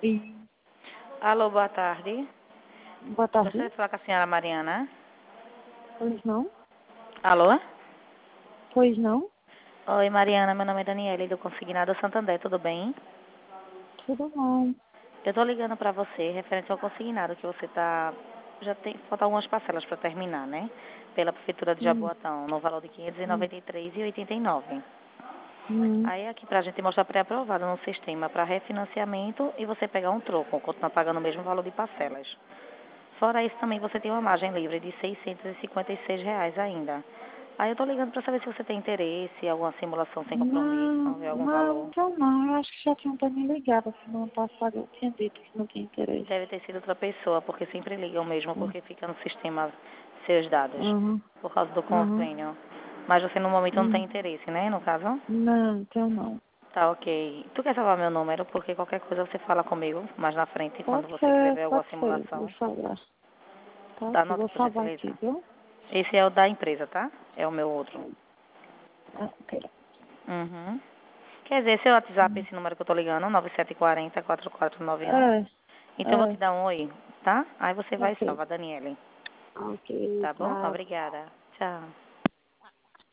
E Alô, boa tarde. boa Gostaria tarde. de falar com a senhora Mariana. Pois não? Alô? Pois não? Oi, Mariana, meu nome é Daniela, do Consignado Santander, tudo bem? Tudo bom. Eu tô ligando pra você, referente ao consignado, que você tá... Já tem... Faltam algumas parcelas pra terminar, né? Pela Prefeitura de Hum, Jaboatão, no valor de R$ hum, 593,89. hum. Aí aqui pra gente mostrar pré-aprovado no sistema para refinanciamento e você pegar um troco, continuar pagando o mesmo valor de parcelas. Fora isso, também você tem uma margem livre de R$ 656 ainda. Aí eu tô ligando para saber se você tem interesse, alguma simulação sem compromisso, Não, ver algum não, valor. então não. Eu acho que já tinham até me ligado. Semana passada eu tinha dito que não tinha interesse. Deve ter sido outra pessoa, porque sempre ligam mesmo, Hum, porque fica no sistema seus dados, Uhum, por causa do uhum, convênio. Mas você no momento não tem hum. interesse, né, no caso? Não, então não. Tá, ok. Tu quer salvar meu número? Porque qualquer coisa você fala comigo mais na frente, quando você quiser ver alguma Pode ser. Vou simulação. salvar. Tá Tá, aqui, anota vou por salvar gentileza. aqui, viu? Esse é o da empresa, tá? É o meu outro. Ah, ok. Uhum. Quer dizer, seu WhatsApp, Hum. esse número que eu tô ligando, 9740-4491. É, Então eu vou te é, dar um oi, tá? Aí você vai e ok. salva, Daniele. Ok, Tá bom? tá. Obrigada. Tchau.